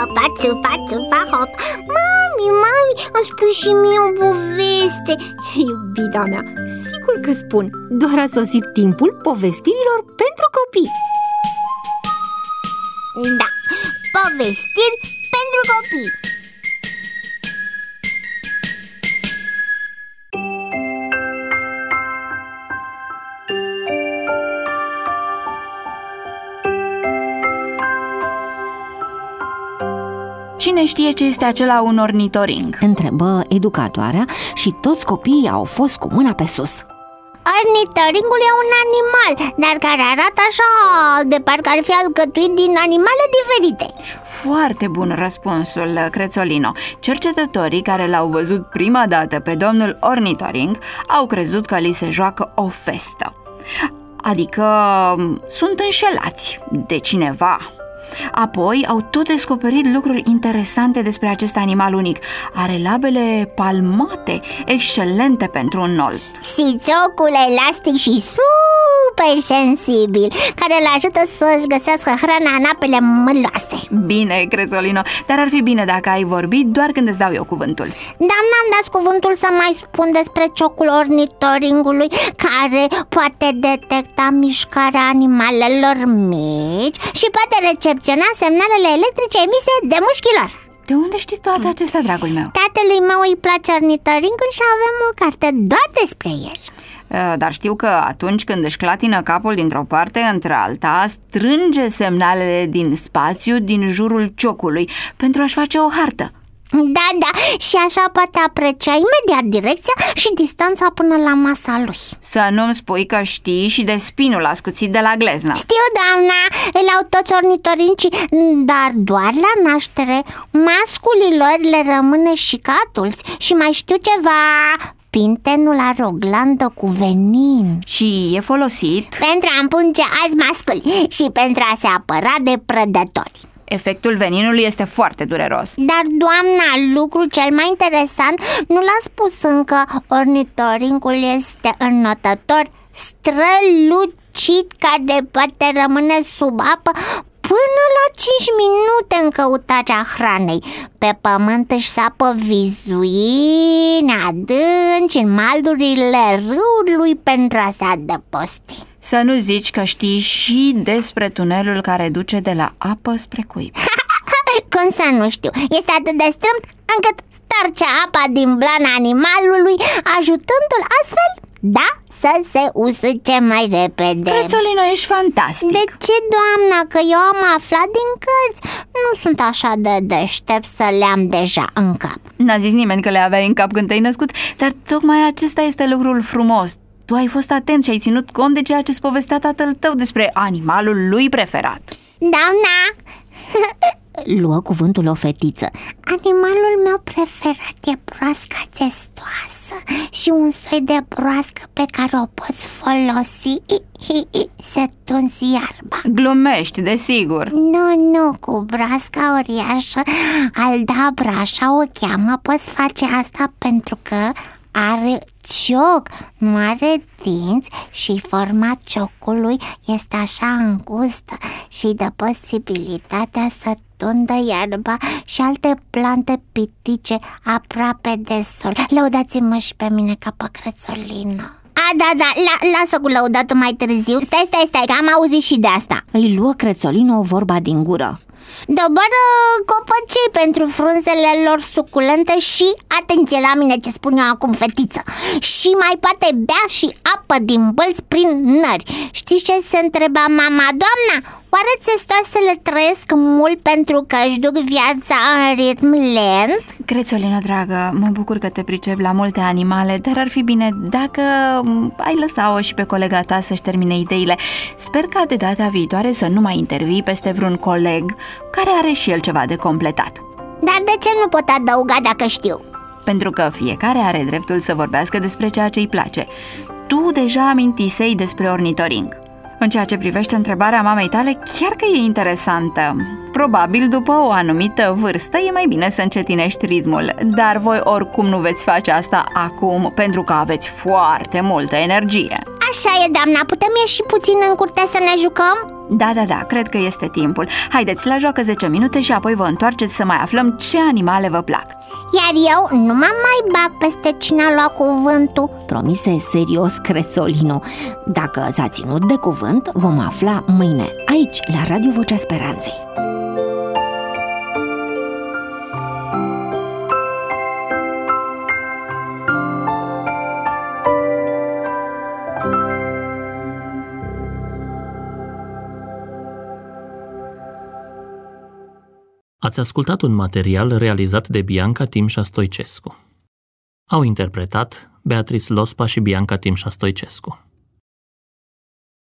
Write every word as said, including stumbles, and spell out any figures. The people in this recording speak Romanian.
țupa, țupa, țupa, hop. Mami, mami, îmi spui și mie o poveste. Iubita mea, sigur că spun. Doar a sosit timpul povestirilor pentru copii. Da, povestiri pentru copii. Cine știe ce este acela un ornitoring? Întrebă educatoarea și toți copiii au fost cu mâna pe sus. Ornitoringul e un animal, dar care arată așa, de parcă ar fi alcătuit din animale diferite. Foarte bun răspunsul, Crețolino. Cercetătorii care l-au văzut prima dată pe domnul ornitoring au crezut că li se joacă o festă. Adică sunt înșelați de cineva. Apoi au tot descoperit lucruri interesante despre acest animal unic. Are labele palmate, excelente pentru un nolt, Sițocul elastic și super sensibil, care îl ajută să-și găsească hrana în apele măloase. Bine, Crețolino, dar ar fi bine dacă ai vorbit doar când îți dau eu cuvântul. Dar n-am dat cuvântul să mai spun despre ciocul ornitoringului, care poate detecta mișcarea animalelor mici și poate recepționa semnalele electrice emise de mușchilor. De unde știi toate acestea, dragul meu? Tatălui meu îi place ornitoringul și avem o carte doar despre el. Dar știu că atunci când își clatină capul dintr-o parte într-alta, strânge semnalele din spațiu din jurul ciocului pentru a-și face o hartă. Da, da, și așa poate aprecia imediat direcția și distanța până la masa lui. Să nu-mi spui că știi și de spinul ascuțit de la gleznă. Știu, doamna, îl au toți ornitoringii, dar doar la naștere masculilor le rămâne și ca adulți. Și mai știu ceva, pintenul are o glandă cu venin. Și e folosit pentru a împunge alți masculi și pentru a se apăra de prădători. Efectul veninului este foarte dureros. Dar, doamna, lucrul cel mai interesant nu l-a spus încă. Ornitoringul este înnotător strălucit care poate rămâne sub apă până la cinci minute în căutarea hranei. Pe pământ își sapă vizuini adânci în maldurile râului pentru a se adăposti. Să nu zici că știi și despre tunelul care duce de la apă spre cuib. Cum să nu știu? Este atât de strâmt încât starce apa din blana animalului, ajutându-l astfel, da, să se usuce mai repede. Crețolino, ești fantastic. De ce, doamna? Că eu am aflat din cărți. Nu sunt așa de deștept să le am deja în cap. N-a zis nimeni că le aveai în cap când te-ai născut, dar tocmai acesta este lucrul frumos. Tu ai fost atent și ai ținut cont de ceea ce-ți povestea tatăl tău despre animalul lui preferat. Doamna, luă cuvântul o fetiță. Animalul meu preferat e broasca testoasă și un soi de broască pe care o poți folosi să tunzi iarba. Glumești, desigur. Nu, nu, cu broasca uriașă, aldabra, așa o cheamă, poți face asta pentru că are cioc, nu are dinți și forma ciocului este așa îngustă și dă posibilitatea să tundă iarba și alte plante pitice aproape de sol. Lăudați-mă și pe mine ca pe Crețolino. A, da, da, la, lasă cu lăudatul mai târziu. Stai, stai, stai, că am auzit și de asta. Îi luă Crețolino vorba din gură. Doboră copăcei pentru frunzele lor suculente și, atenție la mine ce spun eu acum, fetiță, și mai poate bea și apă din bălți prin nări. Știți ce se întreba mama? Doamna, oare țestoasele trăiesc mult pentru că își duc viața în ritm lent? Crețolino, dragă, mă bucur că te pricepi la multe animale, dar ar fi bine dacă ai lăsa-o și pe colega ta să-și termine ideile. Sper ca de data viitoare să nu mai intervii peste vreun coleg care are și el ceva de completat. Dar de ce nu pot adăuga dacă știu? Pentru că fiecare are dreptul să vorbească despre ceea ce îi place. Tu deja amintisei despre ornitoring. În ceea ce privește întrebarea mamei tale, chiar că e interesantă. Probabil după o anumită vârstă e mai bine să încetinești ritmul, dar voi oricum nu veți face asta acum pentru că aveți foarte multă energie. Așa e, doamna, putem ieși puțin în curte să ne jucăm? Da, da, da, cred că este timpul. Haideți, la joacă zece minute și apoi vă întoarceți să mai aflăm ce animale vă plac. Iar eu nu mă mai bag peste cine a luat cuvântul, promise serios Crețolino. Dacă s-a ținut de cuvânt, vom afla mâine, aici, la Radio Vocea Speranței. Ați ascultat un material realizat de Bianca Timșa Stoicescu. Au interpretat Beatrice Lospa și Bianca Timșa Stoicescu.